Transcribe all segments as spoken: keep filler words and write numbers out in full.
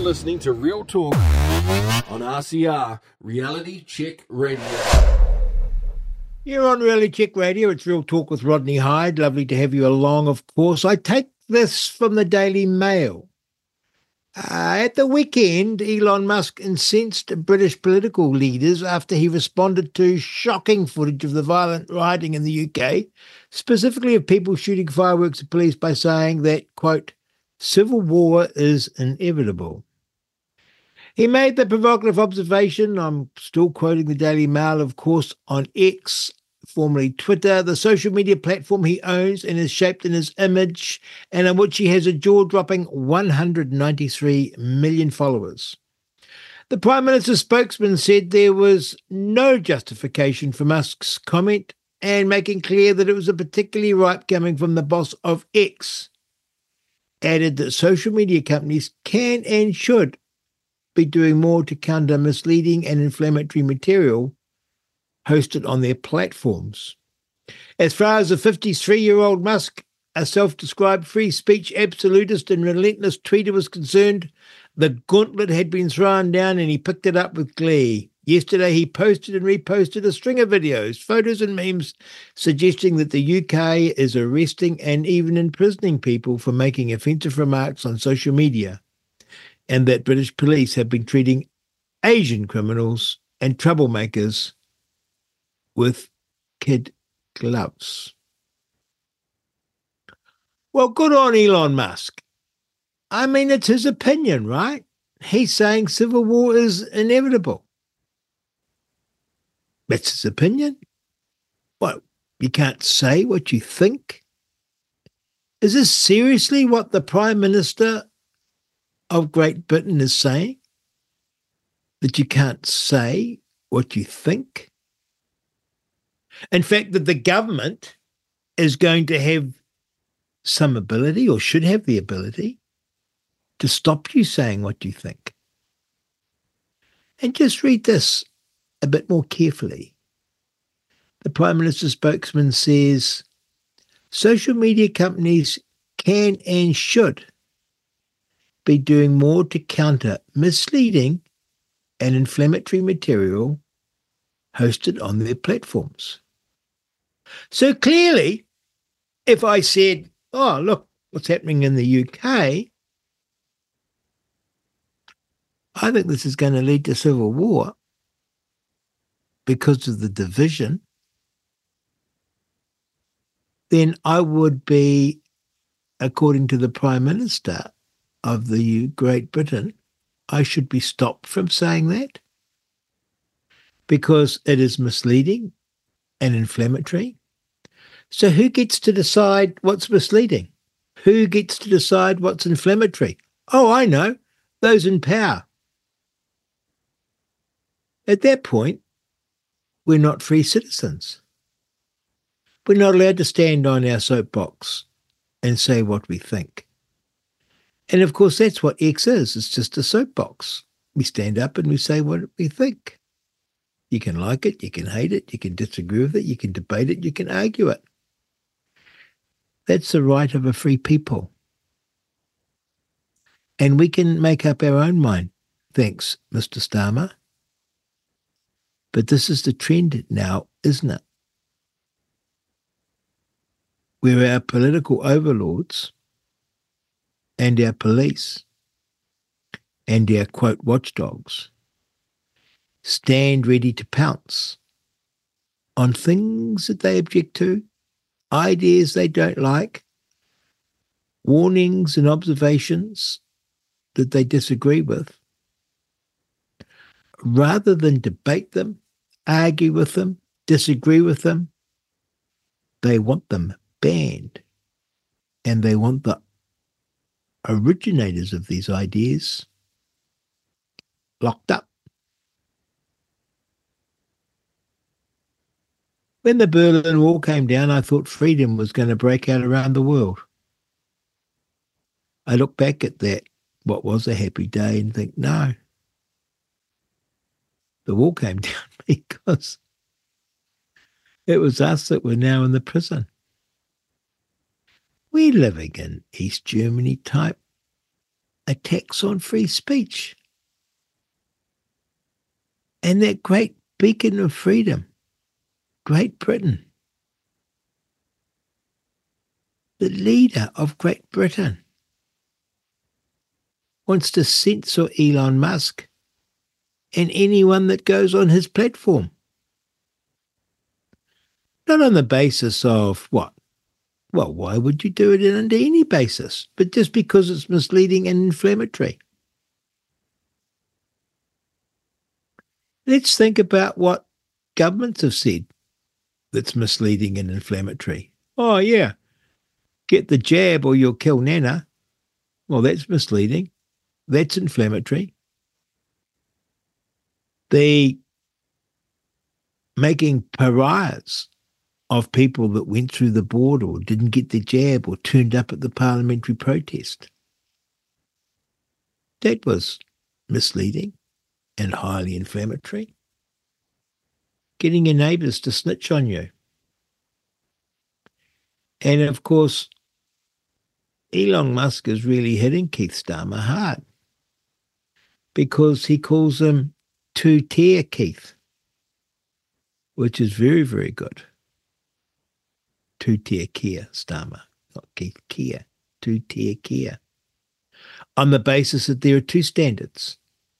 listening to Real Talk on R C R, Reality Check Radio. You're on Reality Check Radio. It's Real Talk with Rodney Hyde. Lovely to have you along, of course. I take this from the Daily Mail. Uh, at the weekend, Elon Musk incensed British political leaders after he responded to shocking footage of the violent rioting in the U K, specifically of people shooting fireworks at police, by saying that, quote, civil war is inevitable. He made the provocative observation, I'm still quoting the Daily Mail, of course, on X, formerly Twitter, the social media platform he owns and is shaped in his image, and on which he has a jaw-dropping one hundred ninety-three million followers. The Prime Minister's spokesman said there was no justification for Musk's comment, and making clear that it was a particularly ripe coming from the boss of X, added that social media companies can and should be doing more to counter misleading and inflammatory material hosted on their platforms. As far as the fifty-three-year-old Musk, a self-described free speech absolutist and relentless tweeter, was concerned, the gauntlet had been thrown down and he picked it up with glee. Yesterday, he posted and reposted a string of videos, photos and memes suggesting that the U K is arresting and even imprisoning people for making offensive remarks on social media, and that British police have been treating Asian criminals and troublemakers with kid gloves. Well, good on Elon Musk. I mean, it's his opinion, right? He's saying civil war is inevitable. That's his opinion. What, you can't say what you think? Is this seriously what the Prime Minister of Great Britain is saying? That you can't say what you think? In fact, that the government is going to have some ability, or should have the ability, to stop you saying what you think. And just read this a bit more carefully. The Prime Minister's spokesman says, social media companies can and should be doing more to counter misleading and inflammatory material hosted on their platforms. So clearly, if I said, oh, look, what's happening in the U K, I think this is going to lead to civil war because of the division, then I would be, according to the Prime Minister of the Great Britain, I should be stopped from saying that because it is misleading and inflammatory. So who gets to decide what's misleading? Who gets to decide what's inflammatory? Oh, I know, those in power. At that point, we're not free citizens. We're not allowed to stand on our soapbox and say what we think. And of course, that's what X is. It's just a soapbox. We stand up and we say what we think. You can like it, you can hate it, you can disagree with it, you can debate it, you can argue it. That's the right of a free people. And we can make up our own mind. Thanks, Mister Starmer. But this is the trend now, isn't it? Where our political overlords and our police and our, quote, watchdogs stand ready to pounce on things that they object to, ideas they don't like, warnings and observations that they disagree with, rather than debate them, argue with them, disagree with them. They want them banned, and they want the originators of these ideas locked up. When the Berlin Wall came down, I thought freedom was going to break out around the world. I look back at that, what was a happy day, and think, no, the wall came down because it was us that were now in the prison. We're living in East Germany type attacks on free speech. And that great beacon of freedom, Great Britain, the leader of Great Britain, wants to censor Elon Musk and anyone that goes on his platform. Not on the basis of what? Well, why would you do it under any basis? But just because it's misleading and inflammatory. Let's think about what governments have said that's misleading and inflammatory. Oh, yeah, get the jab or you'll kill Nana. Well, that's misleading. That's inflammatory. The making pariahs of people that went through the border or didn't get the jab or turned up at the parliamentary protest. That was misleading and highly inflammatory. Getting your neighbours to snitch on you. And of course, Elon Musk is really hitting Keith Starmer hard because he calls him two-tier Keith, which is very, very good. Two-tier Keir Starmer, not Keith Keir, two-tier Keir, on the basis that there are two standards.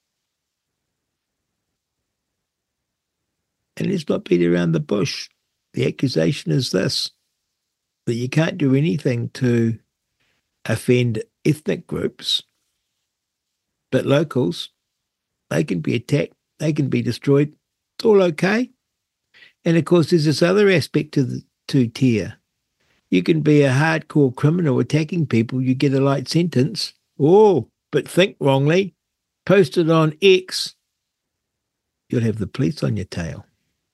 And let's not beat around the bush. The accusation is this, that you can't do anything to offend ethnic groups, but locals, they can be attacked, they can be destroyed, it's all okay. And of course, there's this other aspect to the two-tier. You can be a hardcore criminal attacking people, you get a light sentence. Oh, but think wrongly, post it on X, you'll have the police on your tail.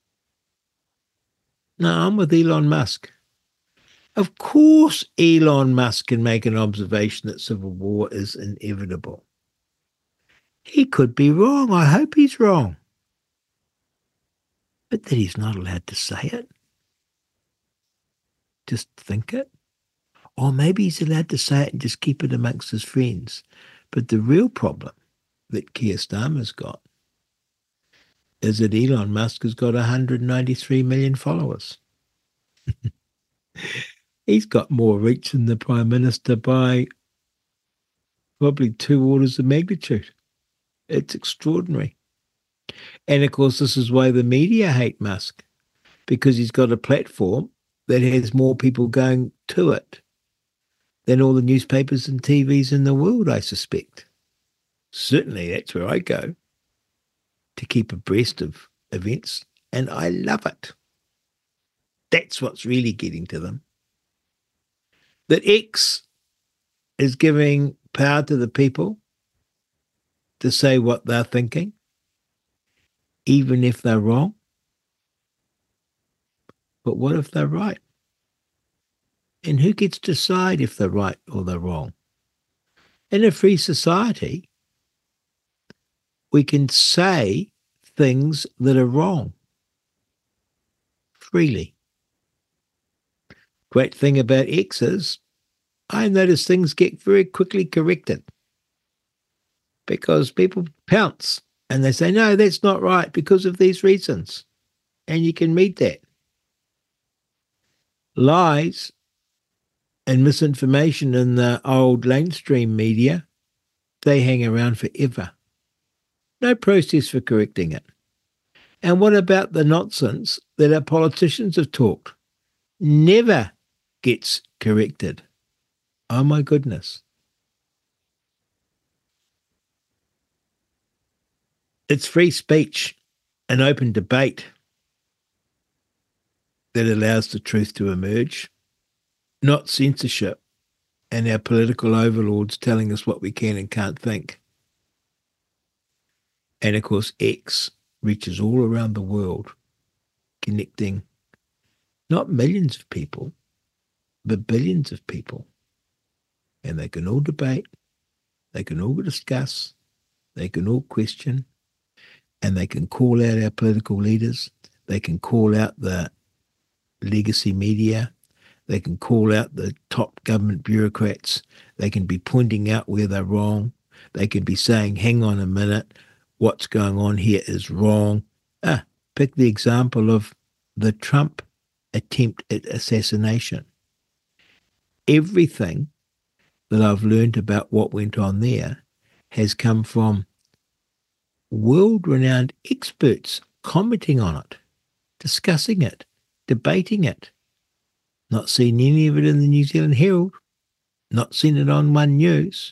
No, I'm with Elon Musk. Of course, Elon Musk can make an observation that civil war is inevitable. He could be wrong. I hope he's wrong. But that he's not allowed to say it. Just think it. Or maybe he's allowed to say it and just keep it amongst his friends. But the real problem that Keir Starmer's got is that Elon Musk has got one hundred ninety-three million followers. He's got more reach than the Prime Minister by probably two orders of magnitude. It's extraordinary. And of course, this is why the media hate Musk, because he's got a platform that has more people going to it than all the newspapers and T Vs in the world, I suspect. Certainly, that's where I go to keep abreast of events, and I love it. That's what's really getting to them. That X is giving power to the people to say what they're thinking, even if they're wrong. But what if they're right? And who gets to decide if they're right or they're wrong? In a free society, we can say things that are wrong freely. Great thing about X is I notice things get very quickly corrected because people pounce and they say, no, that's not right because of these reasons. And you can read that. Lies and misinformation in the old mainstream media, they hang around forever. No process for correcting it. And what about the nonsense that our politicians have talked? Never gets corrected. Oh my goodness. It's free speech and open debate that allows the truth to emerge, not censorship and our political overlords telling us what we can and can't think. And of course, X reaches all around the world, connecting not millions of people, but billions of people. And they can all debate, they can all discuss, they can all question, and they can call out our political leaders, they can call out the legacy media, they can call out the top government bureaucrats, they can be pointing out where they're wrong, They could be saying, hang on a minute, what's going on here is wrong. Ah, pick the example of the Trump attempt at assassination. Everything that I've learned about what went on there has come from world-renowned experts commenting on it, discussing it, debating it. Not seen any of it in the New Zealand Herald, not seen it on One News.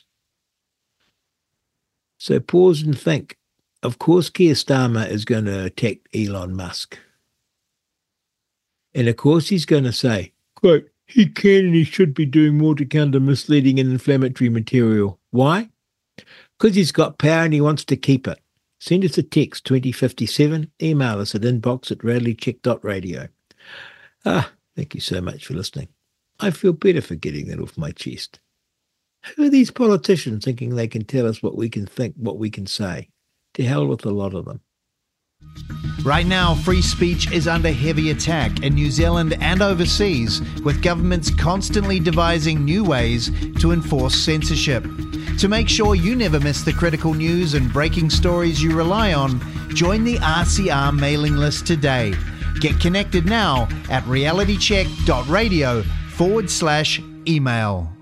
So pause and think. Of course Keir Starmer is going to attack Elon Musk. And of course he's going to say, quote, he can and he should be doing more to counter misleading and inflammatory material. Why? Because he's got power and he wants to keep it. Send us a text, twenty fifty-seven. Email us at inbox at realitycheck dot radio. Ah, thank you so much for listening. I feel better for getting that off my chest. Who are these politicians thinking they can tell us what we can think, what we can say? To hell with a lot of them. Right now, free speech is under heavy attack in New Zealand and overseas, with governments constantly devising new ways to enforce censorship. To make sure you never miss the critical news and breaking stories you rely on, join the R C R mailing list today. Get connected now at realitycheck dot radio forward slash email.